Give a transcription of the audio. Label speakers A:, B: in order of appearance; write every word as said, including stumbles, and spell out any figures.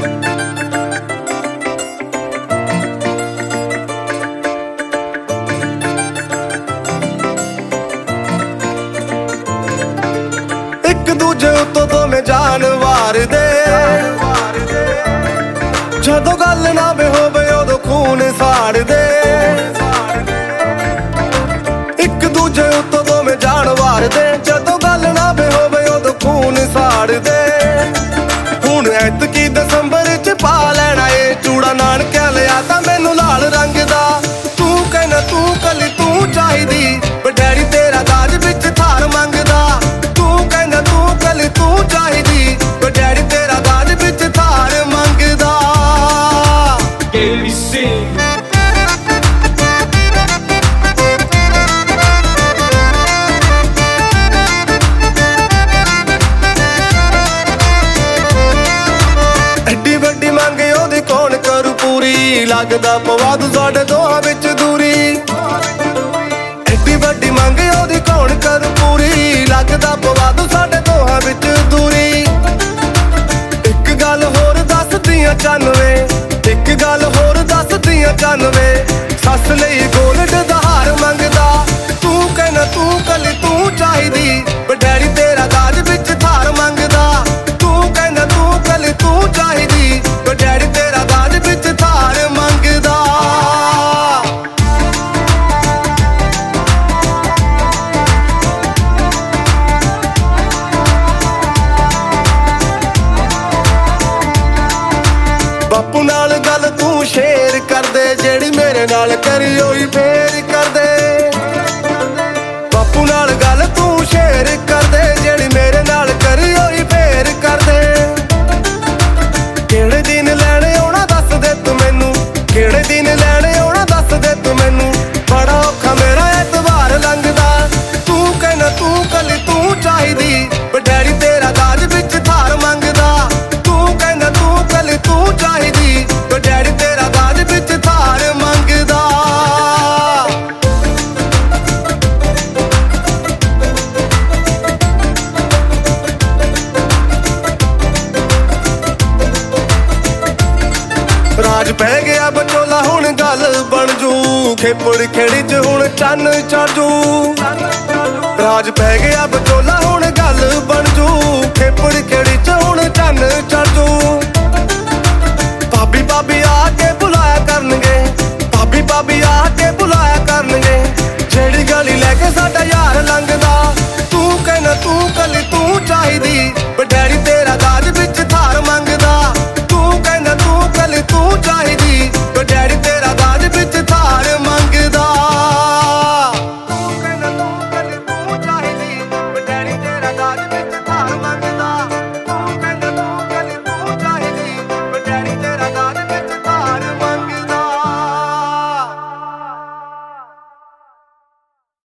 A: ਇੱਕ ਦੂਜੇ ਉੱਤੋਂ ਦੋਵੇਂ ਜਾਨ ਵਾਰਦੇ, ਜਦੋਂ ਗੱਲ ਨਾ ਵੇ ਹੋਵੇ ਉਦੋਂ ਖੂਨ ਸਾੜਦੇ। ਇੱਕ ਦੂਜੇ ਉੱਤੋਂ ਦੋਵੇਂ ਜਾਨ ਵਾਰਦੇ, ਜਦੋਂ ਗੱਲ ਨਾ ਵੇ ਹੋਵੇ ਉਦੋਂ ਖੂਨ ਸਾੜਦੇ। ਹੁਣ ਐਤਕੀ ਦਸੰਬਰ ਚ ਪਾ ਲੈਣਾ ਏ ਚੂੜਾ, ਨਾਨਕਿਆਂ ਲਿਆ ਤਾਂ ਮੈਨੂੰ ਲਾਲ ਰੰਗ ਦਾ। ਤੂੰ ਕਹਿਣਾ ਤੂੰ ਕੱਲੀ ਤੂੰ ਚਾਹੀਦੀ, ਪਰ ਡੈਡੀ ਤੇਰਾ ਦਾਜ ਵਿੱਚ ਥਾਰ ਮੰਗਦਾ। ਤੂੰ ਕਹਿੰਦਾ ਤੂੰ ਕੱਲੀ ਤੂੰ ਚਾਹੀਦੀ, ਪਰ ਡੈਡੀ ਤੇਰਾ ਦਾਜ ਵਿੱਚ ਥਾਰ ਮੰਗਦਾ। ਐਡੀ ਵੱਡੀ ਮੰਗ ਉਹਦੀ ਕੌਣ ਕਰੂ ਪੂਰੀ, ਲੱਗਦਾ ਪਵਾ ਦੂ ਸਾਡੇ ਦੋਹਾਂ ਵਿੱਚ ਦੂਰੀ। ਐਡੀ ਵੱਡੀ ਮੰਗ ਉਹਦੀ ਕੌਣ ਕਰੂ ਪੂਰੀ, ਲੱਗਦਾ ਪਵਾ ਦੂ ਸਾਡੇ ਦੋਹਾਂ ਵਿੱਚ ਦੂਰੀ। ਇੱਕ ਗੱਲ ਹੋਰ ਦੱਸਦੀਆਂ ਚਾਨਵੇਂ, ਇੱਕ ਗੱਲ ਹੋਰ ਦੱਸਦੀਆਂ ਚਾਨਵੇਂ, ਸੱਸ ਲਈ ਗੋਲਡ ਦਾ ਹਾਰ ਮੰਗਦਾ। ਤੂੰ ਕਹਿਣਾ ਤੂੰ ਕੱਲੀ ਤੂੰ ਚਾਹੀਦੀ, ਪਰ ਡੈਡੀ ਤੇਰਾ ਦਾਜ ਵਿੱਚ ਥਾਰ ਮੰਗਦਾ। ਤੂੰ ਕਹਿੰਦਾ ਤੂੰ ਕੱਲੀ ਤੂੰ ਚਾਹੀਦੀ, ਪਰ ਡੈਡੀ ਤੇਰਾ ਦਾਜ ਵਿੱਚ ਥਾਰ ਮੰਗਦਾ। ਬਾਪੂ ਨਾਲ ਗੱਲ ਤੂੰ ਸ਼ੇਅਰ ਕਰਦੇ, ਜਿਹੜੀ ਮੇਰੇ ਨਾਲ ਕਰੀ ਹੋਈ ਫੇਰ ਕਰਦੇ। ਬਾਪੂ ਨਾਲ ਗੱਲ ਤੂੰ ਸ਼ੇਅਰ ਕਰਦੇ, ਜਿਹੜੀ ਮੇਰੇ ਨਾਲ ਕਰੀ ਹੋਈ ਫੇਰ ਕਰਦੇ। ਕਿਹੜੇ ਦਿਨ ਲੈਣੇ ਆਉਣਾ ਦੱਸ ਦੇ ਤੂੰ ਮੈਨੂੰ, ਕਿਹੜੇ ਦਿਨ ਲੈਣੇ ਆਉਣਾ ਦੱਸ ਦੇ ਤੂੰ ਮੈਨੂੰ। ਬੜਾ ਔਖਾ ਮੇਰਾ ਐਤਵਾਰ ਲੰਘਦਾ। ਤੂੰ ਕਹਿਣਾ ਤੂੰ ਕੱਲੀ ਤੂੰ ਚਾਹੀਦੀ, ਪਰ ਡੈਡੀ ਤੇਰਾ ਦਾਜ ਵਿੱਚ ਥਾਰ ਮੰਗਦਾ। ਤੂੰ ਕਹਿੰਦਾ ਤੂੰ ਕੱਲੀ ਤੂੰ ਚਾਹੀਦੀ, ਪਰ ਡੈਡੀ ਤੇਰਾ ਦਾਜ ਵਿੱਚ ਥਾਰ ਮੰਗਦਾ। ਰਾਜ ਪੈ ਗਿਆ ਬਚੋਲਾ ਹੁਣ ਗੱਲ ਬਣ ਜੂ, ਖੇਪੜ ਖੇੜੀ ਚ ਹੁਣ ਚੰਨ ਚੜ ਜੂ। ਰਾਜ ਪੈ ਗਿਆ ਬਚੋਲਾ ਹੁਣ ਗੱਲ ਬਣ ਜੂ, ਖੇਪੜ ਖੇੜੀ ਚ ਹੁਣ ਚੰਨ ਚੜ ਜੂ। ਭਾਬੀ ਭਾਬੀ ਆ ਕੇ ਬੁਲਾਇਆ ਕਰਨਗੇ, ਭਾਬੀ ਭਾਬੀ ਆ ਕੇ ਬੁਲਾਇਆ ਕਰਨਗੇ, ਜਿਹੜੀ ਗਲੀ ਲੈ ਕੇ ਸਾਡਾ ਯਾਰ ਲੰਘਦਾ। ਤੂੰ ਕਹਿਣਾ ਤੂੰ ਕੱਲੀ ਤੂੰ ਚਾਹੀਦੀ, ਪਰ ਡੈਡੀ ਤੇ